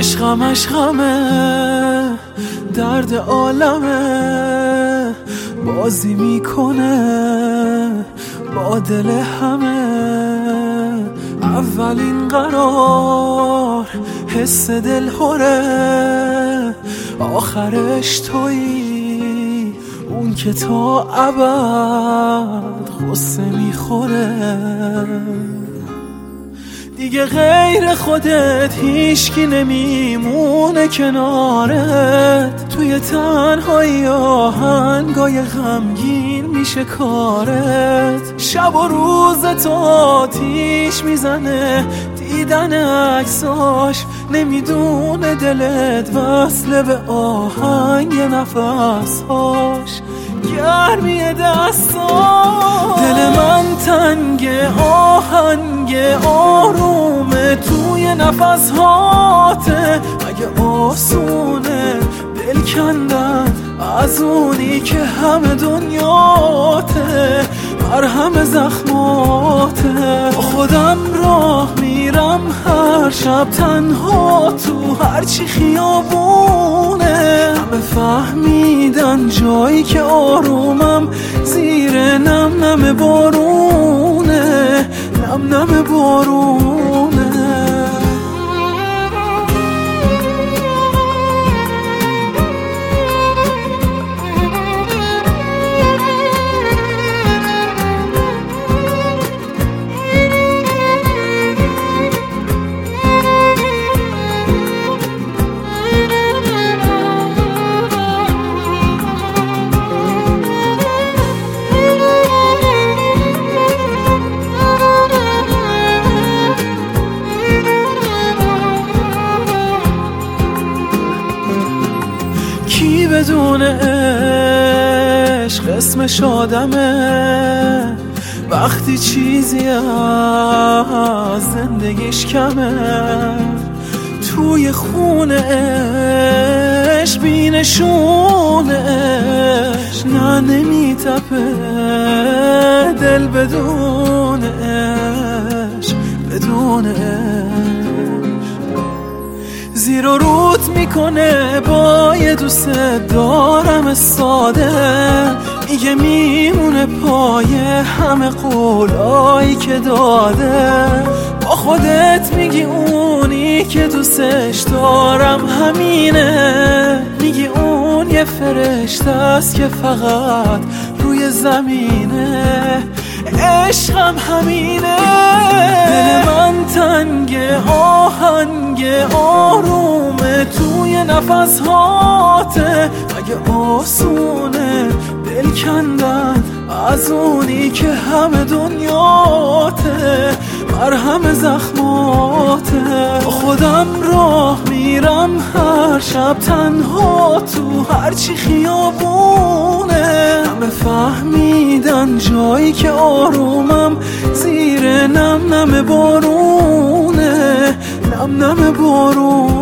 عشقمش غمه، درد عالمه، بازی میکنه با دل همه. اولین قرار حس دل هره، آخرش تویی اون که تا ابد غصه میخوره. دیگه غیر خودت هیچکی نمیمونه کنارت، توی تنهایی آهنگای غمگین میشه کارت. شب و روز تو آتیش میزنه دیدن عکساش، نمیدونه دلت وصله به آهنگ نفسهاش، گرمی دستاش. دل من تنگ آهنگ آرومه توی نفسهاته، اگه آسونه دل کندن از اونی که همه دنیاته، مرهم زخماته. خودم راه میرم هر شب تنها تو هرچی خیابونه، همه فهمیدن جایی که آرومم زیر نم نم بارونه، نم نم بارونه. کی بدون عشق اسمش آدمه، وقتی چیزی از زندگیش کمه، توی خونش بینشونش نه نمیتپه دل بدون عشق، بدون عشق. زیر و روت میکنه با یه دوست دارم ساده، میگه میمونه پای همه قولایی که داده. با خودت میگی اونی که دوستش دارم همینه، میگی اون یه فرشته است که فقط روی زمینه، عشقم همینه. دل من تنگ آهنگ آرومه توی نفسهاته، اگه آسونه دل کندن از اونی که همه دنیاته، مرهم زخماته. خودم راه میرم هر شب تنها تو هرچی خیابونه، همه فهمیدن جایی که آرومم زیر نم نم بارونه، نم نم بارونه.